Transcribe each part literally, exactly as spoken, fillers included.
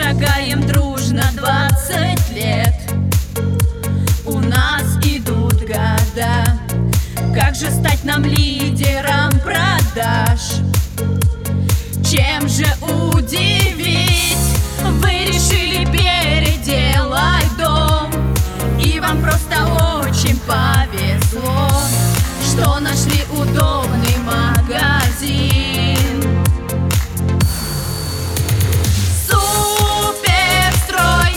шагаем дружно двадцать лет. У нас идут года. Как же стать нам лидером продаж? Чем же удивить? Вы решили переделать дом, и вам просто очень повезло, что нашли удобный магазин. Суперстрой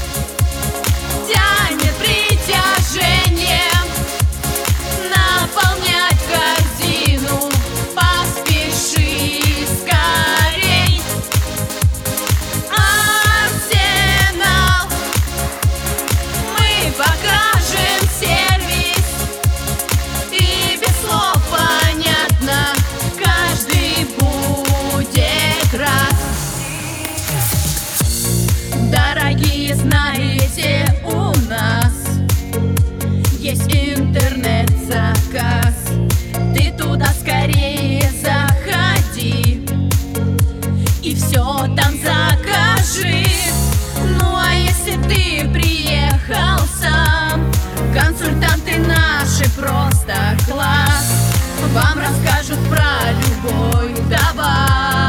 тянет притяжением, наполнять корзину поспеши скорей. Арсенал, мы покажем сервис, и без слов понятно, каждый будет рад. Дорогие, знаете, у нас есть интернет-заказ. Ты туда скорее заходи и все там закажи. Ну а если ты приехал сам, консультанты наши просто класс. Вам расскажут про любой товар.